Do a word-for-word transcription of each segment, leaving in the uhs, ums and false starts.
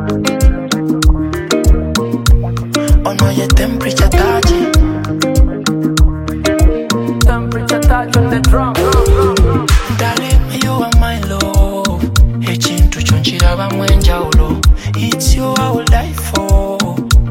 Oh no, your temperature touching. Temperature touch on the drum. Darling, you are my love. Echintu chonchiraba mwenjaulo. It's you I will die for.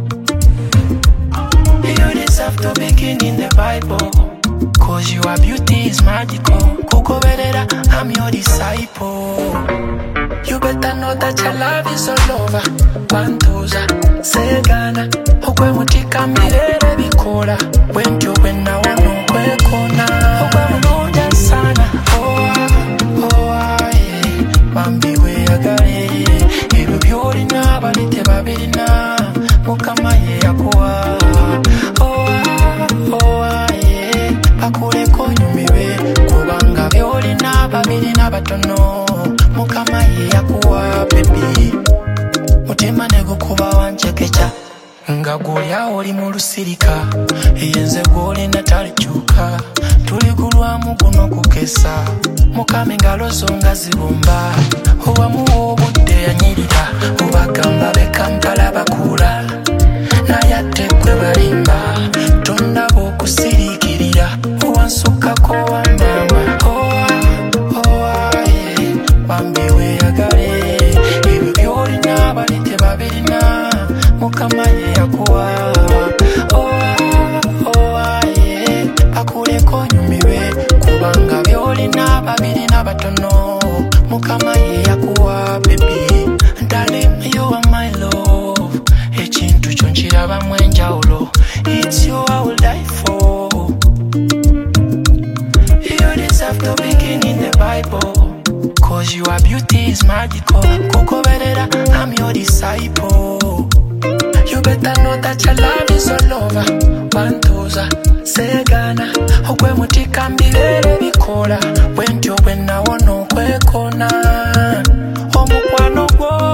You deserve to begin in the Bible. Cause your beauty is magical. Kukoberera, I'm your disciple. You better know that your love is all over. Pantuza, segana. Okwe mutika mirere bikola. Wentyo wena wano kwe kona. Okwe mnuja sana. Oh ah, oh ah, yeah. Bambi we agare. Ibu byori na balite babiri na. Mukama ye yakuwa. Oh ah, oh ah, yeah. Bakule konyumiwe. Kubanga byori na babiri na batono. Mukama ye yakuwa baby. Mutima nego kuba wanchekecha. Nga gulya oli mu lusirika. Eyenze gwoli natalikyuka. Tuli kulwamu guno kukesa. Mukama engalo zo nga zibumba. Owamuwa obudde yanyirira. Obagamba b'e Kampala bakula. Naye ate gwe balimba. Tondaba okusiriikirira. Owansukako wamama. Oh ah, oh ah, yeah. Bambi weeyagale. Ebyo by'olina bali tebabirina. Mukama ye yakuwa. Oh ah, oh ah, yeah. Bakuleko nyumirwe. Kubanga by'olina babirina batono. Mukama ye yakuwa baby. Darling, you are my love. Echintu chonchiraba mwenjaulo. It's you I will die for. You deserve to begin in the Bible. Cause your beauty is magical. Kukoberera, I'm your disciple. You better know that your love is all over. Pantuza, segana. Okwe mutika mbirere bikola. Wentyo wena wano kwe kona. Omukwano gwo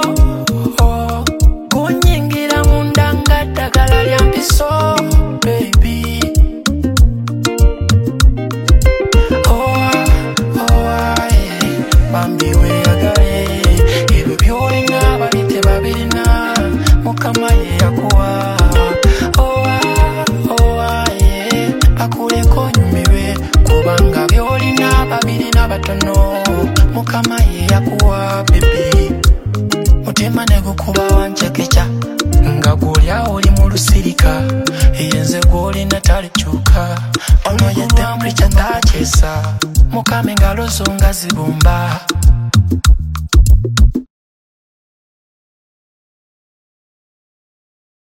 gunyingira munda nga ddagala lya mpiso baby. Oh ah, oh ah, yeah. Bambi weeyagale. Ebyo by'olina bali tebabirina. Mukama ye yakuwa. Oh ah, oh ah, yeah. Bakuleko nyumirwe. Kubanga by'olina babirina batono. Mukama ye yakuwa baby. Mutima negukuba wanchekecha. Nga gulya oli mu lusirika. Eyenze gwoli natalikyuka. Ono ye temperature takyesa. Mukama engalo zo nga zibumba.